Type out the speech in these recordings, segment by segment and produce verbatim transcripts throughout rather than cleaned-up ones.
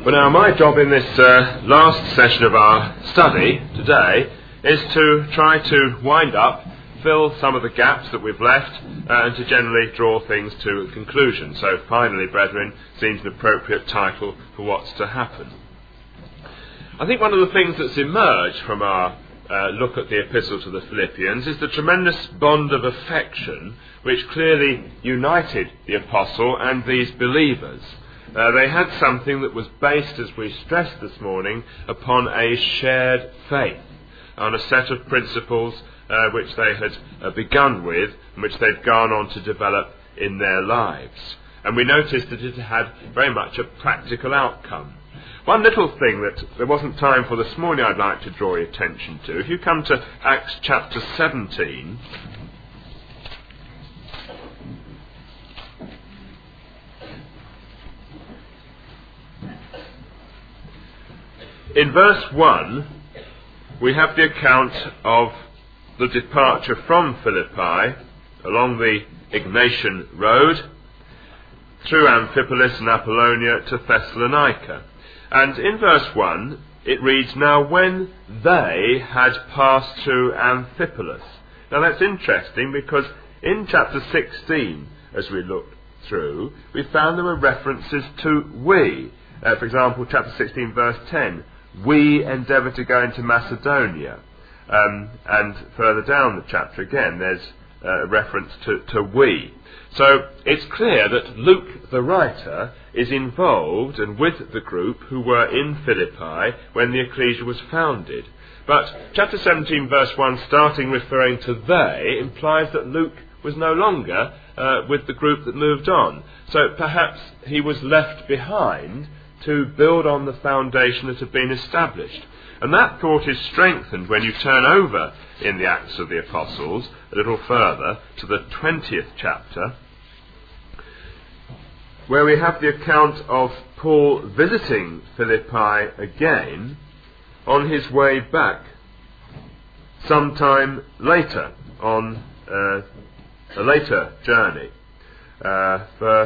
Well, now my job in this uh, last session of our study today is to try to wind up, fill some of the gaps that we've left, uh, and to generally draw things to a conclusion. So finally, brethren, seems an appropriate title for what's to happen. I think one of the things that's emerged from our uh, look at the Epistle to the Philippians is the tremendous bond of affection which clearly united the Apostle and these believers. Uh, they had something that was based, as we stressed this morning, upon a shared faith, on a set of principles uh, which they had uh, begun with and which they'd gone on to develop in their lives. And we noticed that it had very much a practical outcome. One little thing that there wasn't time for this morning I'd like to draw your attention to. If you come to Acts chapter seventeen... in verse one, we have the account of the departure from Philippi along the Egnatian road through Amphipolis and Apollonia to Thessalonica. And in verse one, it reads, "Now when they had passed through Amphipolis." Now that's interesting because in chapter sixteen, as we looked through, we found there were references to we. Uh, for example, chapter sixteen, verse ten, "We endeavour to go into Macedonia." Um, and further down the chapter again, there's uh, a reference to, to we. So it's clear that Luke, the writer, is involved and with the group who were in Philippi when the ecclesia was founded. But chapter seventeen, verse one, starting referring to they, implies that Luke was no longer uh, with the group that moved on. So perhaps he was left behind to build on the foundation that had been established. And that thought is strengthened when you turn over in the Acts of the Apostles a little further to the twentieth chapter, where we have the account of Paul visiting Philippi again on his way back sometime later on uh, a later journey. Uh, verse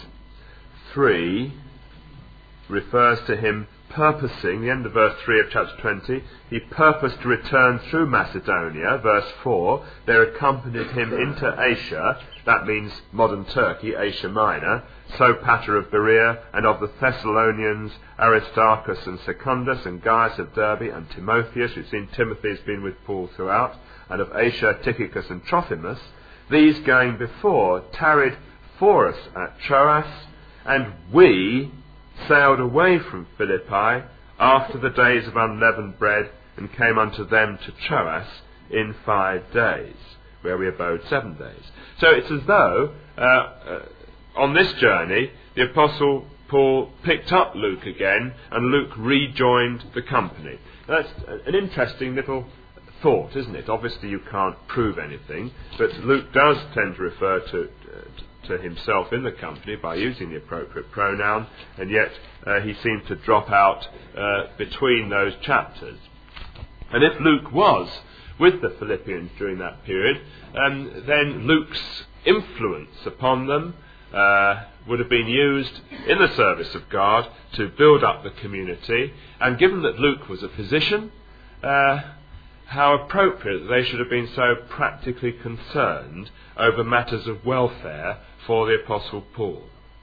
three refers to him purposing, the end of verse three of chapter twenty, he purposed to return through Macedonia. Verse four, there accompanied him into Asia, that means modern Turkey, Asia Minor, Sopater of Berea, and of the Thessalonians, Aristarchus and Secundus, and Gaius of Derbe, and Timotheus. We've seen Timothy has been with Paul throughout, and of Asia, Tychicus and Trophimus. These going before tarried for us at Troas, and we sailed away from Philippi after the days of unleavened bread, and came unto them to Troas in five days, where we abode seven days. So it's as though uh, uh, on this journey the Apostle Paul picked up Luke again, and Luke rejoined the company. That's an interesting little thought, isn't it? Obviously you can't prove anything, but Luke does tend to refer to uh, to himself in the company by using the appropriate pronoun, and yet uh, he seems to drop out uh, between those chapters. And if Luke was with the Philippians during that period, um, then Luke's influence upon them uh, would have been used in the service of God to build up the community. And given that Luke was a physician, uh, how appropriate that they should have been so practically concerned over matters of welfare for the Apostle Paul.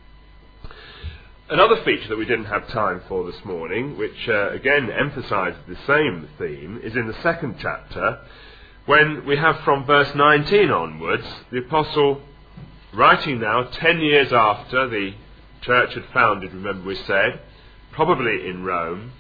Another feature that we didn't have time for this morning, which uh, again emphasises the same theme, is in the second chapter, when we have from verse nineteen onwards, the Apostle writing now ten years after the church had founded, remember we said, probably in Rome,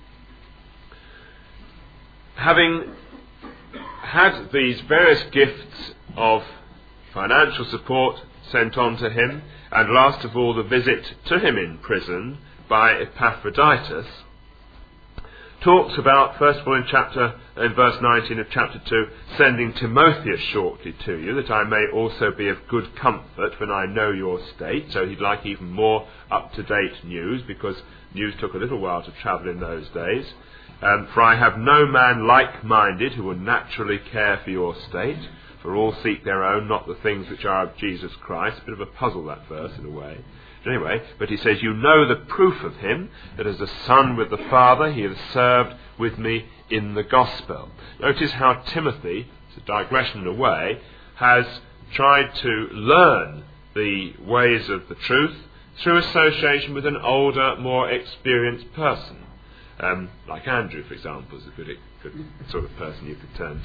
having had these various gifts of financial support sent on to him, and last of all the visit to him in prison by Epaphroditus, talks about, first of all in chapter in verse nineteen of chapter two, sending Timotheus shortly to you, that I may also be of good comfort when I know your state. So he'd like even more up-to-date news, because news took a little while to travel in those days. Um, for I have no man like-minded who will naturally care for your state, for all seek their own, not the things which are of Jesus Christ. A bit of a puzzle, that verse, in a way. anyway, but he says, you know the proof of him, that as a son with the Father, he has served with me in the gospel. Notice how Timothy, it's a digression in a way, has tried to learn the ways of the truth through association with an older, more experienced person. Um, like Andrew, for example, is a good, good sort of person you could turn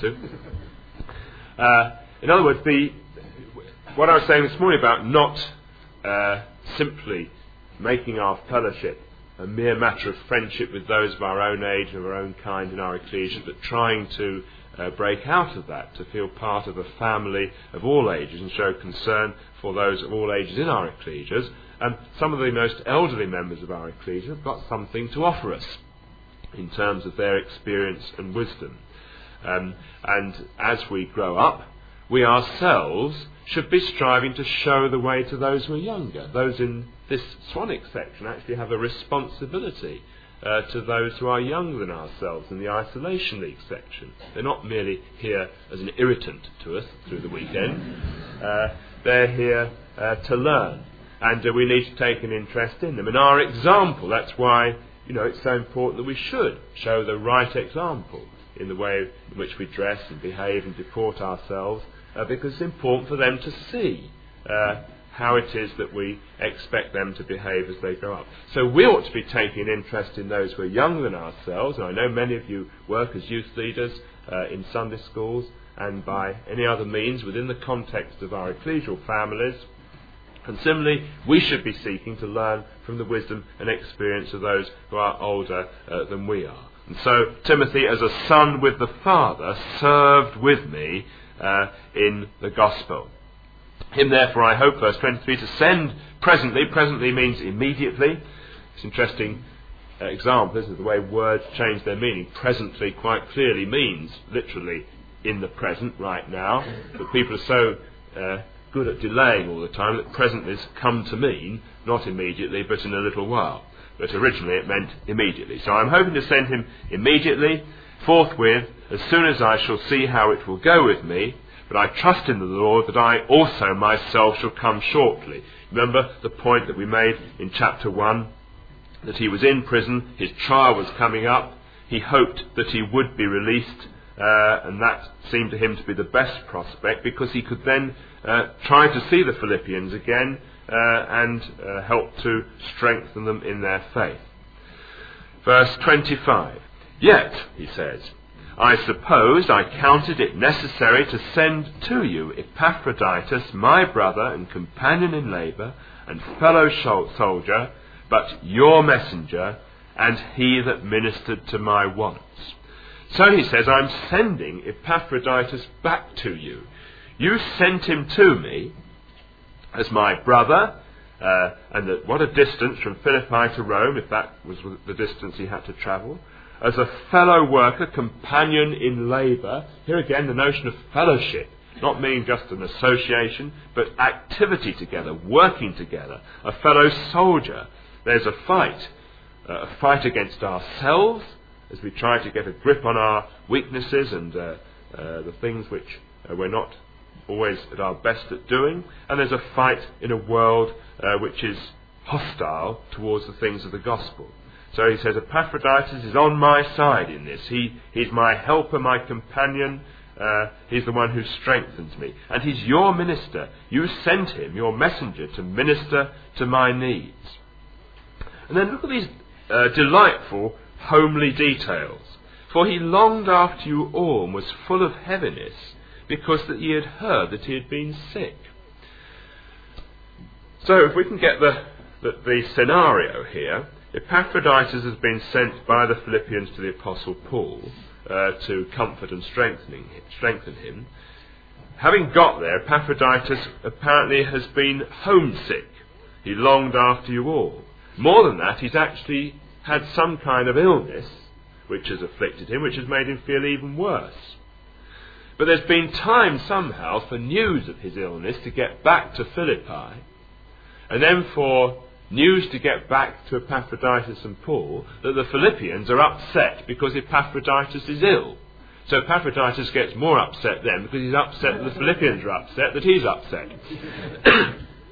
to. Uh, in other words, the what I was saying this morning about not uh, simply making our fellowship a mere matter of friendship with those of our own age and of our own kind in our ecclesia, but trying to uh, break out of that, to feel part of a family of all ages and show concern for those of all ages in our ecclesias. And some of the most elderly members of our ecclesia have got something to offer us in terms of their experience and wisdom. Um, and as we grow up, we ourselves should be striving to show the way to those who are younger. Those in this Swanwick section actually have a responsibility uh, to those who are younger than ourselves in the Isolation League section. They're not merely here as an irritant to us through the weekend. Uh, they're here uh, to learn. And uh, we need to take an interest in them. And our example, that's why, you know, it's so important that we should show the right example in the way in which we dress and behave and deport ourselves, uh, because it's important for them to see uh, how it is that we expect them to behave as they grow up. So we ought to be taking an interest in those who are younger than ourselves, and I know many of you work as youth leaders uh, in Sunday schools and by any other means within the context of our ecclesial families. And similarly, we should be seeking to learn from the wisdom and experience of those who are older uh, than we are. And so, Timothy, as a son with the Father, served with me uh, in the gospel. Him, therefore, I hope, verse twenty-three, to send presently. Presently means immediately. It's an interesting uh, example, isn't it? The way words change their meaning. Presently quite clearly means literally in the present, right now. But people are so Uh, good at delaying all the time that presently has come to mean not immediately but in a little while. But originally it meant immediately. So I'm hoping to send him immediately, forthwith, as soon as I shall see how it will go with me. But I trust in the Lord that I also myself shall come shortly. Remember the point that we made in chapter one, that he was in prison, his trial was coming up, he hoped that he would be released, uh, and that seemed to him to be the best prospect, because he could then uh, try to see the Philippians again uh, and uh, help to strengthen them in their faith. Verse twenty-five. Yet, he says, I suppose I counted it necessary to send to you Epaphroditus, my brother and companion in labour and fellow soldier, but your messenger, and he that ministered to my wants. So he says, I'm sending Epaphroditus back to you. You sent him to me as my brother, uh, and at what a distance from Philippi to Rome, if that was the distance he had to travel, as a fellow worker, companion in labour. Here again, the notion of fellowship, not meaning just an association, but activity together, working together, a fellow soldier. There's a fight, uh, a fight against ourselves, as we try to get a grip on our weaknesses and uh, uh, the things which uh, we're not always at our best at doing. And there's a fight in a world uh, which is hostile towards the things of the gospel. So he says, Epaphroditus is on my side in this. He, he's my helper, my companion. Uh, he's the one who strengthens me. And he's your minister. You sent him, your messenger, to minister to my needs. And then look at these uh, delightful homely details. For he longed after you all and was full of heaviness, because that ye had heard that he had been sick. So if we can get the, the, the scenario here, Epaphroditus has been sent by the Philippians to the Apostle Paul uh, to comfort and strengthening, strengthen him. Having got there, Epaphroditus apparently has been homesick. He longed after you all. More than that, he's actually had some kind of illness which has afflicted him, which has made him feel even worse. But there's been time somehow for news of his illness to get back to Philippi, and then for news to get back to Epaphroditus and Paul that the Philippians are upset because Epaphroditus is ill. So Epaphroditus gets more upset then because he's upset that the Philippians are upset that he's upset.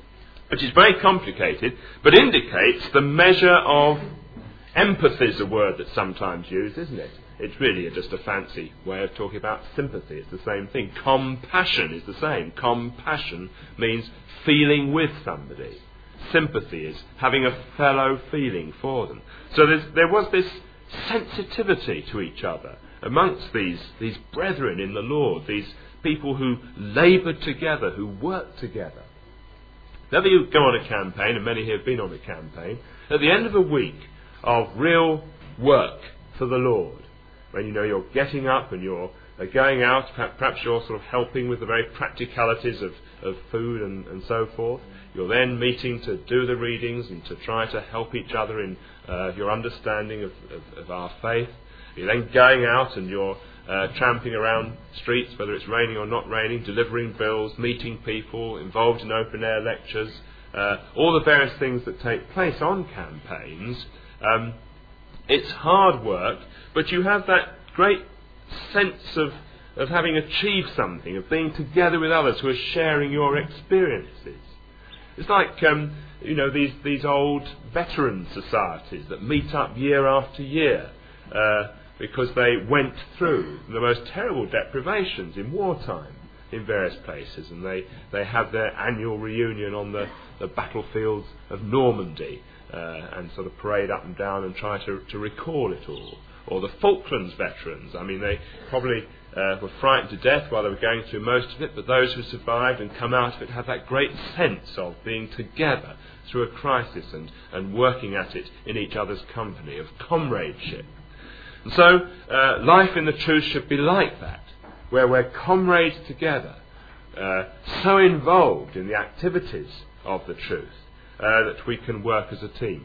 which is very complicated, but indicates the measure of empathy is a word that's sometimes used, isn't it? It's really just a fancy way of talking about sympathy. It's the same thing. Compassion is the same. Compassion means feeling with somebody. Sympathy is having a fellow feeling for them. So there's, there was this sensitivity to each other amongst these, these brethren in the Lord, these people who laboured together, who worked together. Whenever you go on a campaign, and many here have been on a campaign, at the end of a week of real work for the Lord, when you know you're getting up and you're uh, going out, perhaps you're sort of helping with the very practicalities of, of food and, and so forth. You're then meeting to do the readings and to try to help each other in uh, your understanding of, of, of our faith. You're then going out and you're uh, tramping around streets, whether it's raining or not raining, delivering bills, meeting people, involved in open-air lectures, uh, all the various things that take place on campaigns. Um, it's hard work, but you have that great sense of, of having achieved something, of being together with others who are sharing your experiences. It's like, um, you know, these, these old veteran societies that meet up year after year uh, because they went through the most terrible deprivations in wartime in various places, and they, they have their annual reunion on the, the battlefields of Normandy uh, and sort of parade up and down and try to, to recall it all. Or the Falklands veterans, I mean, they probably uh, were frightened to death while they were going through most of it, but those who survived and come out of it have that great sense of being together through a crisis and, and working at it in each other's company, of comradeship. And so, uh, life in the truth should be like that, where we're comrades together, uh, so involved in the activities of the truth uh, that we can work as a team.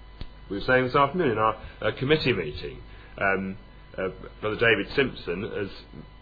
We were saying this afternoon in our uh, committee meeting, Um, uh, Brother David Simpson, as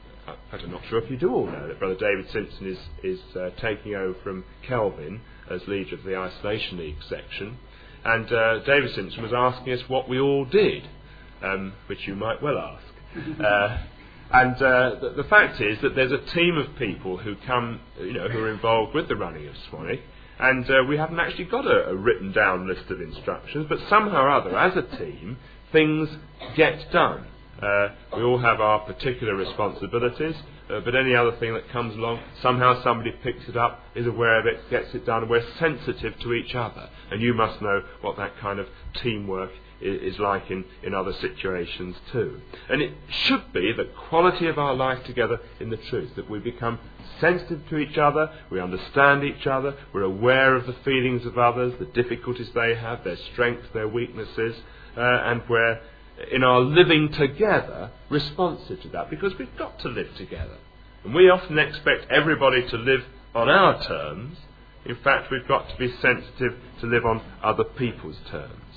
I'm not sure if you do all know that Brother David Simpson is, is uh, taking over from Kelvin as leader of the Isolation League section, and uh, David Simpson was asking us what we all did, um, which you might well ask. uh, and uh, the, the fact is that there's a team of people who come, you know, who are involved with the running of Swanwick, and uh, we haven't actually got a, a written down list of instructions, but somehow or other, as a team, things get done. Uh, we all have our particular responsibilities, uh, but any other thing that comes along, somehow somebody picks it up, is aware of it, gets it done, and we're sensitive to each other. And you must know what that kind of teamwork is, is like in, in other situations too. And it should be the quality of our life together in the truth, that we become sensitive to each other, we understand each other, we're aware of the feelings of others, the difficulties they have, their strengths, their weaknesses, Uh, and we're, in our living together, responsive to that, because we've got to live together. And we often expect everybody to live on our terms. In fact, we've got to be sensitive to live on other people's terms.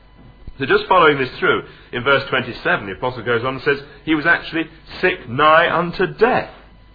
So just following this through, in verse twenty-seven, the Apostle goes on and says, he was actually sick nigh unto death.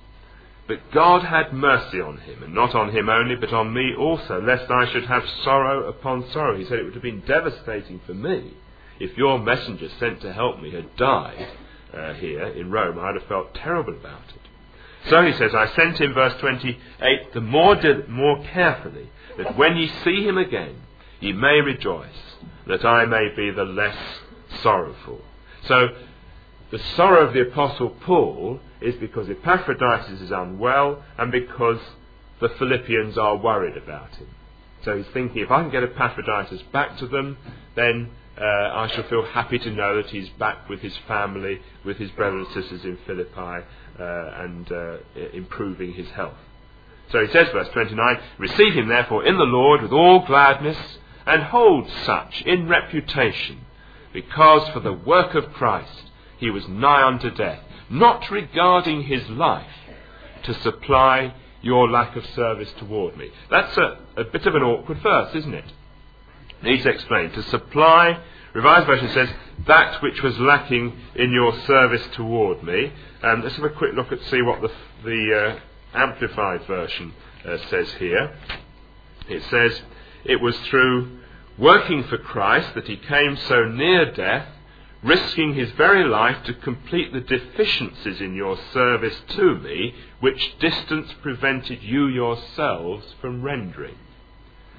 But God had mercy on him, and not on him only, but on me also, lest I should have sorrow upon sorrow. He said it would have been devastating for me if your messenger sent to help me had died uh, here in Rome. I'd have felt terrible about it. So he says, I sent him, verse twenty-eight, the more, di- more carefully, that when ye see him again, ye may rejoice, that I may be the less sorrowful. So the sorrow of the Apostle Paul is because Epaphroditus is unwell and because the Philippians are worried about him. So he's thinking, if I can get Epaphroditus back to them, then uh, I shall feel happy to know that he's back with his family, with his brothers and sisters in Philippi, uh, and uh, improving his health. So he says, verse twenty-nine, receive him therefore in the Lord with all gladness, and hold such in reputation, because for the work of Christ he was nigh unto death, not regarding his life, to supply your lack of service toward me. That's a, a bit of an awkward verse, isn't it? Needs explained. To supply, Revised Version says, that which was lacking in your service toward me. Um, let's have a quick look at see what the, the uh, Amplified Version uh, says here. It says, it was through working for Christ that he came so near death, risking his very life to complete the deficiencies in your service to me, which distance prevented you yourselves from rendering.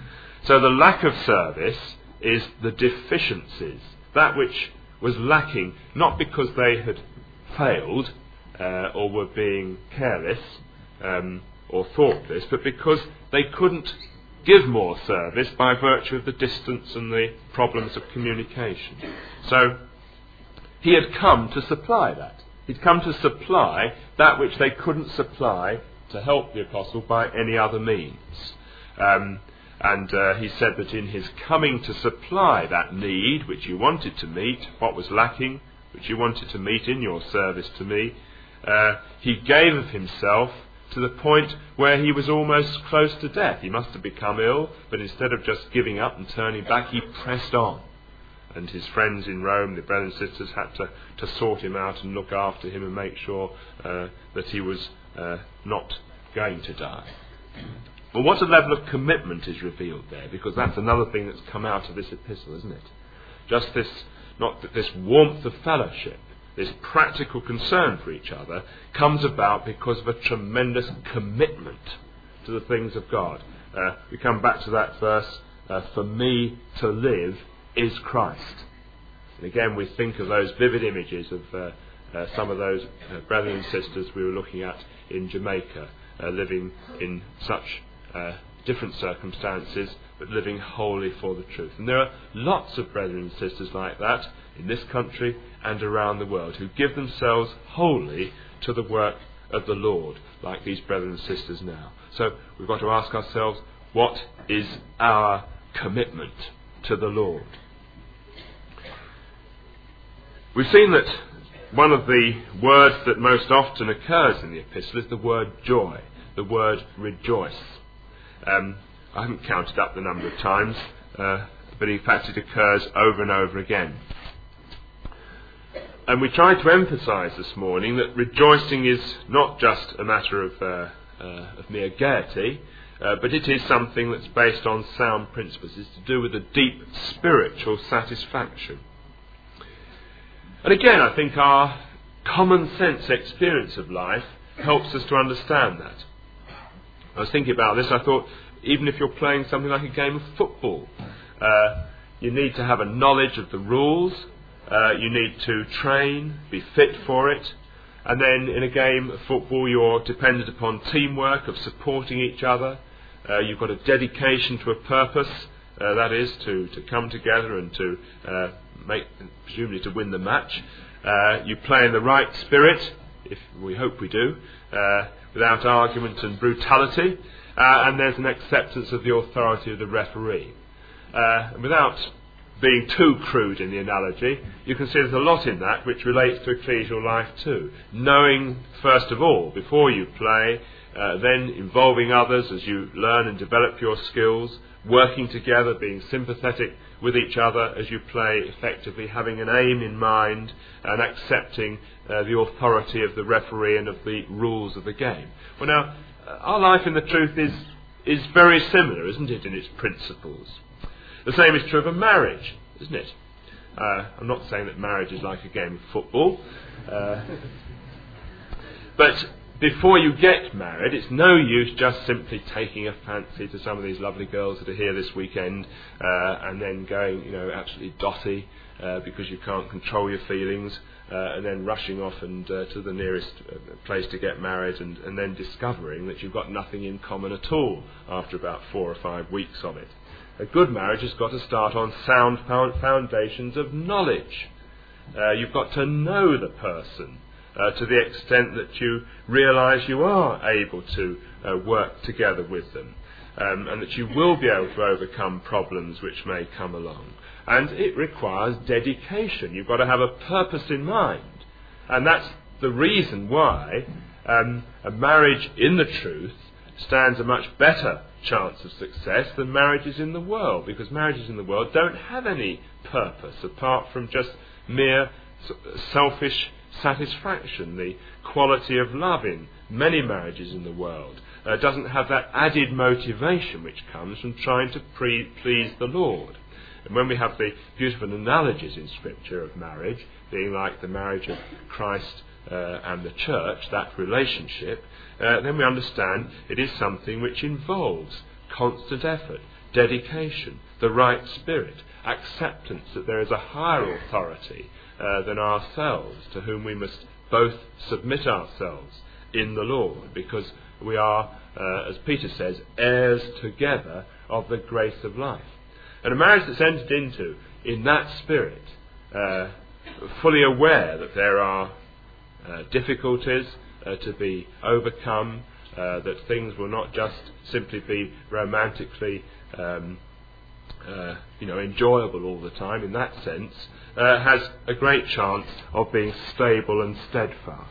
So the lack of service is the deficiencies, that which was lacking, not because they had failed uh, or were being careless um, or thoughtless, but because they couldn't give more service by virtue of the distance and the problems of communication. So he had come to supply that. He'd come to supply that which they couldn't supply to help the apostle by any other means. Um, and uh, he said that in his coming to supply that need which you wanted to meet, what was lacking, which you wanted to meet in your service to me, uh, he gave of himself to the point where he was almost close to death. He must have become ill, but instead of just giving up and turning back, he pressed on. And his friends in Rome, the brothers and sisters, had to, to sort him out and look after him and make sure uh, that he was uh, not going to die. Well, what a level of commitment is revealed there, because that's another thing that's come out of this epistle, isn't it? Just this, not that this warmth of fellowship, this practical concern for each other, comes about because of a tremendous commitment to the things of God. Uh, we come back to that verse, uh, for me to live is Christ. And again, we think of those vivid images of uh, uh, some of those uh, brethren and sisters we were looking at in Jamaica, uh, living in such uh, different circumstances, but living wholly for the truth. And there are lots of brethren and sisters like that in this country and around the world, who give themselves wholly to the work of the Lord, like these brethren and sisters now. So we've got to ask ourselves, what is our commitment to the Lord? We've seen that one of the words that most often occurs in the epistle is the word joy, the word rejoice. Um, I haven't counted up the number of times, uh, but in fact it occurs over and over again. And we tried to emphasise this morning that rejoicing is not just a matter of, uh, uh, of mere gaiety, uh, but it is something that's based on sound principles. It's to do with a deep spiritual satisfaction. And again, I think our common sense experience of life helps us to understand that. I was thinking about this. I thought, even if you're playing something like a game of football, uh, you need to have a knowledge of the rules. Uh, you need to train, be fit for it. And then in a game of football, you're dependent upon teamwork, of supporting each other. Uh, you've got a dedication to a purpose, uh, that is, to, to come together and to uh, make, presumably to win the match. Uh, you play in the right spirit, if we hope we do, uh, without argument and brutality. Uh, and there's an acceptance of the authority of the referee. Uh, and without being too crude in the analogy, you can see there's a lot in that which relates to ecclesial life too. Knowing, first of all, before you play, uh, then involving others as you learn and develop your skills, working together, being sympathetic with each other as you play effectively, having an aim in mind and accepting uh, the authority of the referee and of the rules of the game. Well, now, our life in the truth is, is very similar, isn't it, in its principles? The same is true of a marriage, isn't it? Uh, I'm not saying that marriage is like a game of football. Uh, but before you get married, it's no use just simply taking a fancy to some of these lovely girls that are here this weekend uh, and then going, you know, absolutely dotty uh, because you can't control your feelings uh, and then rushing off and uh, to the nearest uh, place to get married and, and then discovering that you've got nothing in common at all after about four or five weeks of it. A good marriage has got to start on sound foundations of knowledge. Uh, you've got to know the person uh, to the extent that you realise you are able to uh, work together with them, um, and that you will be able to overcome problems which may come along. And it requires dedication. You've got to have a purpose in mind. And that's the reason why um, a marriage in the truth stands a much better chance of success than marriages in the world, because marriages in the world don't have any purpose apart from just mere selfish satisfaction. The quality of love in many marriages in the world uh, doesn't have that added motivation which comes from trying to pre- please the Lord. And when we have the beautiful analogies in Scripture of marriage being like the marriage of Christ uh, and the church, that relationship, uh, then we understand it is something which involves constant effort, dedication, the right spirit, acceptance that there is a higher authority uh, than ourselves, to whom we must both submit ourselves in the Lord, because we are, uh, as Peter says, heirs together of the grace of life. And a marriage that's entered into in that spirit, uh, fully aware that there are uh, difficulties uh, to be overcome, uh, that things will not just simply be romantically um, uh, you know, enjoyable all the time in that sense, uh, has a great chance of being stable and steadfast.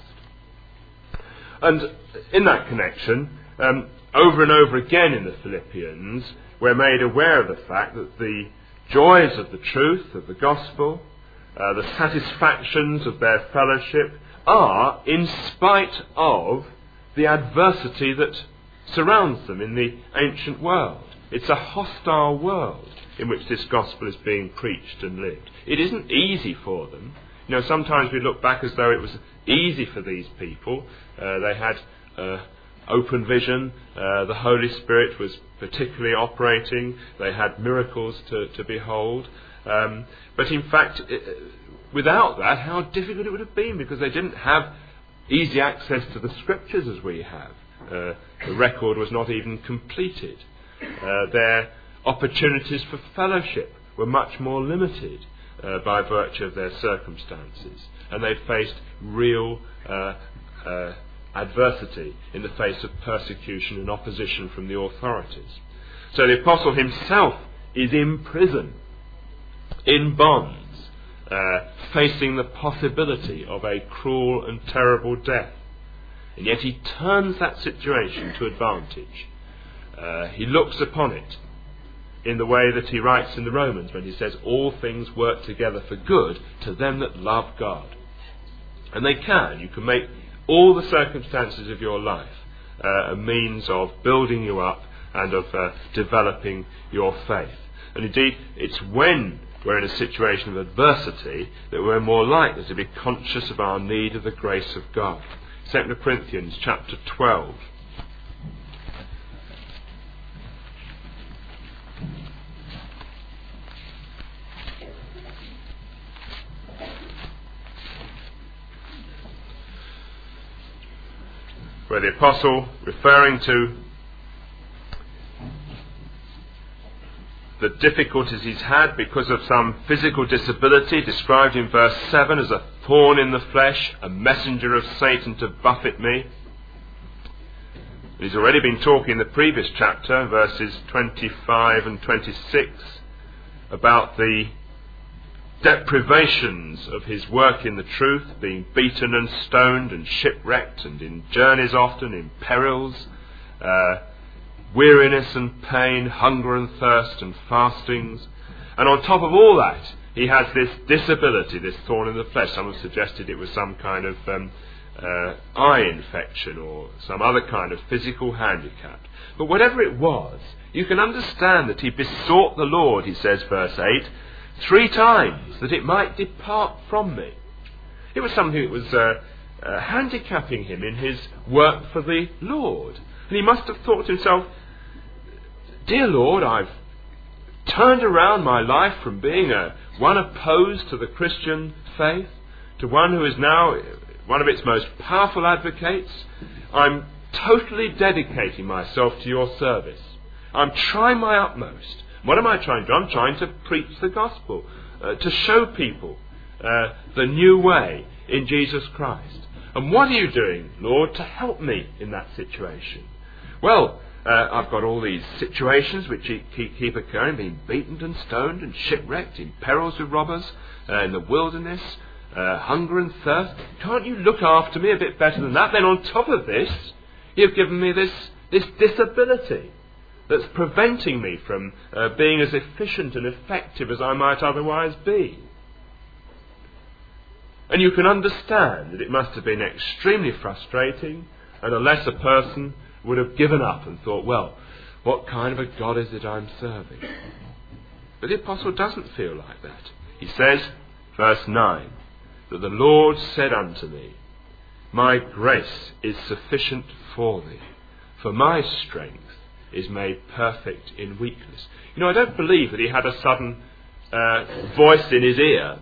And in that connection, um, over and over again in the Philippians, we're made aware of the fact that the joys of the truth, of the gospel, uh, the satisfactions of their fellowship are in spite of the adversity that surrounds them in the ancient world. It's a hostile world in which this gospel is being preached and lived. It isn't easy for them. You know, sometimes we look back as though it was easy for these people. Uh, they had uh, open vision. Uh, the Holy Spirit was particularly operating. They had miracles to, to behold. Um, but in fact, it, without that, how difficult it would have been, because they didn't have easy access to the Scriptures as we have. Uh, the record was not even completed. Uh, their opportunities for fellowship were much more limited uh, by virtue of their circumstances, and they faced real uh, uh, adversity in the face of persecution and opposition from the authorities. So the apostle himself is in prison, in bonds, uh, facing the possibility of a cruel and terrible death, and yet he turns that situation to advantage. Uh, he looks upon it in the way that he writes in the Romans when he says, all things work together for good to them that love God. And they can. You can make all the circumstances of your life uh, a means of building you up and of uh, developing your faith. And indeed, it's when we're in a situation of adversity that we're more likely to be conscious of our need of the grace of God. Second Corinthians chapter twelve. Where the apostle, referring to the difficulties he's had because of some physical disability, described in verse seven as a thorn in the flesh, a messenger of Satan to buffet me. He's already been talking in the previous chapter, verses twenty-five and twenty-six, about the deprivations of his work in the truth, being beaten and stoned and shipwrecked, and in journeys often, in perils, uh, weariness and pain, hunger and thirst and fastings. And on top of all that, he has this disability, this thorn in the flesh. Some have suggested it was some kind of um, uh, eye infection or some other kind of physical handicap. But whatever it was, you can understand that he besought the Lord, he says, verse eight, three times, that it might depart from me. It was something that was uh, uh, handicapping him in his work for the Lord. And he must have thought to himself, dear Lord, I've turned around my life from being a, one opposed to the Christian faith to one who is now one of its most powerful advocates. I'm totally dedicating myself to your service. I'm trying my utmost. What am I trying to do? I'm trying to preach the gospel, uh, to show people uh, the new way in Jesus Christ. And what are you doing, Lord, to help me in that situation? Well, uh, I've got all these situations which keep, keep occurring, being beaten and stoned and shipwrecked, in perils with robbers, uh, in the wilderness, uh, hunger and thirst. Can't you look after me a bit better than that? Then on top of this, you've given me this, this disability that's preventing me from uh, being as efficient and effective as I might otherwise be. And you can understand that it must have been extremely frustrating, and a lesser person would have given up and thought, well, what kind of a God is it I'm serving? But the apostle doesn't feel like that. He says, verse nine, that the Lord said unto me, my grace is sufficient for thee, for my strength is made perfect in weakness. You know, I don't believe that he had a sudden uh, voice in his ear.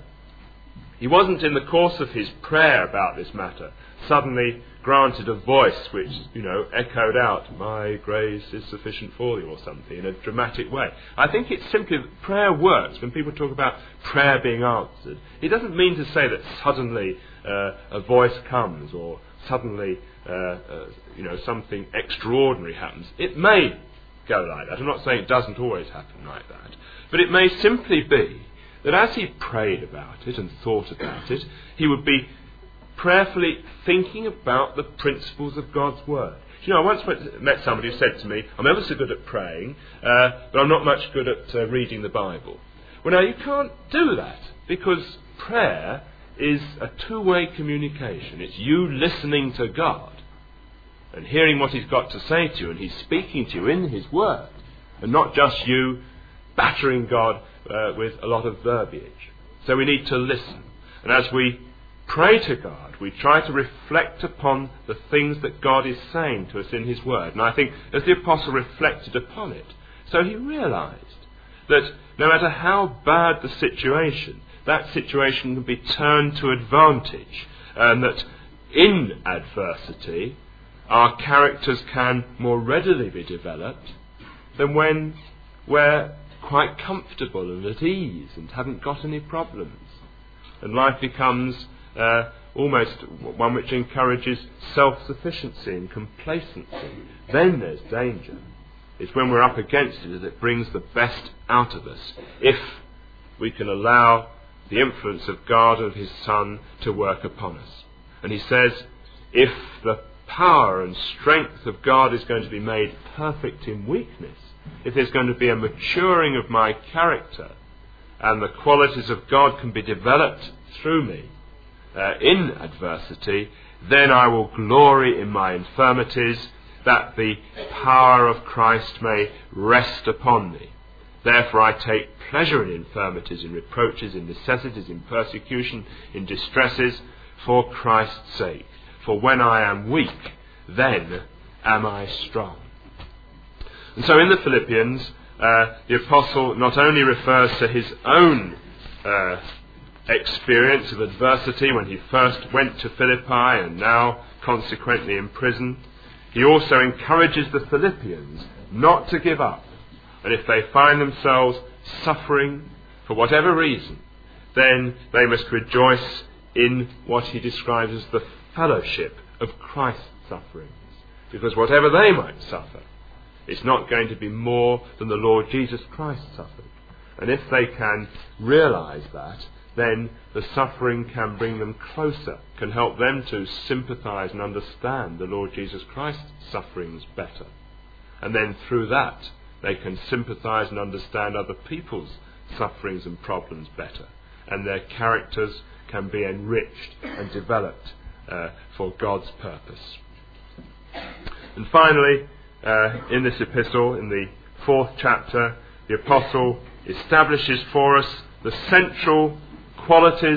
He wasn't in the course of his prayer about this matter suddenly granted a voice which, you know, echoed out, "My grace is sufficient for you," or something, in a dramatic way. I think it's simply that prayer works. When people talk about prayer being answered, it doesn't mean to say that suddenly uh, a voice comes, or suddenly uh, uh, you know, something extraordinary happens. It may go like that. I'm not saying it doesn't always happen like that. But it may simply be that as he prayed about it and thought about it, he would be prayerfully thinking about the principles of God's Word. You know, I once met, met somebody who said to me, "I'm ever so good at praying, uh, but I'm not much good at uh, reading the Bible." Well, now, you can't do that, because prayer is a two-way communication. It's you listening to God and hearing what He's got to say to you, and He's speaking to you in His Word, and not just you battering God uh, with a lot of verbiage. So we need to listen. And as we pray to God, we try to reflect upon the things that God is saying to us in His Word. And I think as the Apostle reflected upon it, so he realised that no matter how bad the situation, that situation can be turned to advantage, and that in adversity our characters can more readily be developed than when we're quite comfortable and at ease and haven't got any problems. And life becomes uh, almost one which encourages self-sufficiency and complacency. Then there's danger. It's when we're up against it that it brings the best out of us, if we can allow the influence of God and of His Son to work upon us. And he says, if the power and strength of God is going to be made perfect in weakness, if there's going to be a maturing of my character, and the qualities of God can be developed through me uh, in adversity, then I will glory in my infirmities, that the power of Christ may rest upon me. Therefore I take pleasure in infirmities, in reproaches, in necessities, in persecution, in distresses, for Christ's sake. For when I am weak, then am I strong. And so in the Philippians, uh, the Apostle not only refers to his own uh, experience of adversity when he first went to Philippi and now consequently in prison, he also encourages the Philippians not to give up. And if they find themselves suffering for whatever reason, then they must rejoice in what he describes as the fellowship of Christ's sufferings. Because whatever they might suffer, it's not going to be more than the Lord Jesus Christ suffered. And if they can realise that, then the suffering can bring them closer, can help them to sympathise and understand the Lord Jesus Christ's sufferings better. And then through that, they can sympathise and understand other people's sufferings and problems better. And their characters can be enriched and developed uh, for God's purpose. And finally, uh, in this epistle, in the fourth chapter, the Apostle establishes for us the central qualities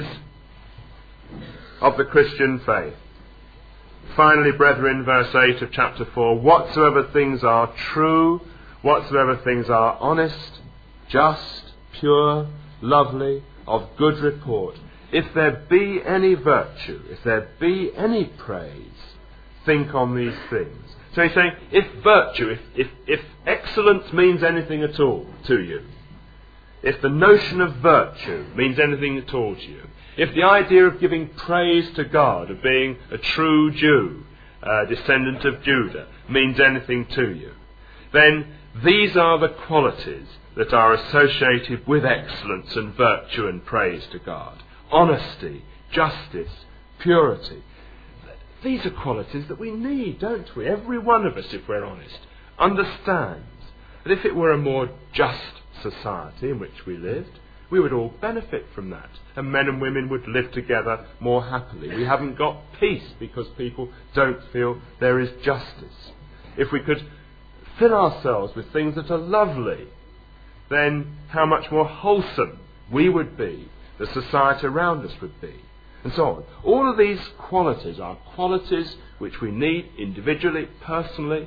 of the Christian faith. Finally, brethren, verse eight of chapter four, whatsoever things are true, whatsoever things are honest, just, pure, lovely, of good report, if there be any virtue, if there be any praise, think on these things. So he's saying, if virtue, if, if, if excellence means anything at all to you, if the notion of virtue means anything at all to you, if the idea of giving praise to God, of being a true Jew, a descendant of Judah, means anything to you, then these are the qualities that are associated with excellence and virtue and praise to God. Honesty, justice, purity. These are qualities that we need, don't we? Every one of us, if we're honest, understands that if it were a more just society in which we lived, we would all benefit from that, and men and women would live together more happily. We haven't got peace because people don't feel there is justice. If we could fill ourselves with things that are lovely, then how much more wholesome we would be, the society around us would be, and so on. All of these qualities are qualities which we need individually, personally,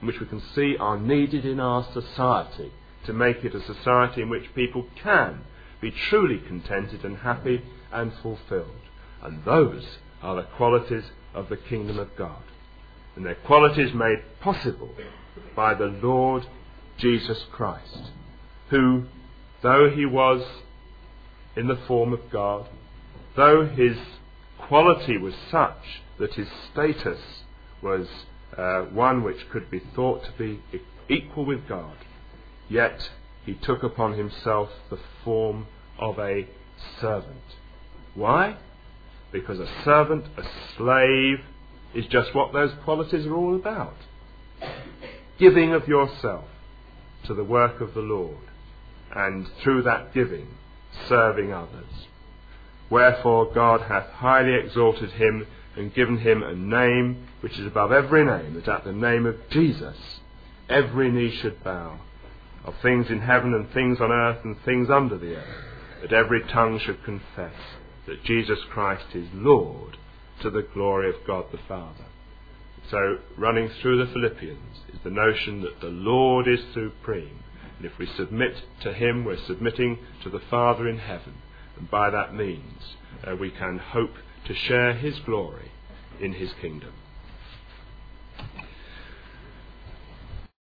which we can see are needed in our society to make it a society in which people can be truly contented and happy and fulfilled. And those are the qualities of the kingdom of God. And they're qualities made possible by the Lord Jesus Christ, who, though he was in the form of God, though his quality was such that his status was uh, one which could be thought to be equal with God, yet he took upon himself the form of a servant. Why? Because a servant, a slave, is just what those qualities are all about. Giving of yourself to the work of the Lord, and through that giving, serving others. Wherefore God hath highly exalted him, and given him a name which is above every name, that at the name of Jesus every knee should bow, of things in heaven and things on earth and things under the earth, that every tongue should confess that Jesus Christ is Lord, to the glory of God the Father. So, running through the Philippians is the notion that the Lord is supreme, and if we submit to him, we're submitting to the Father in heaven, and by that means uh, we can hope to share his glory in his kingdom.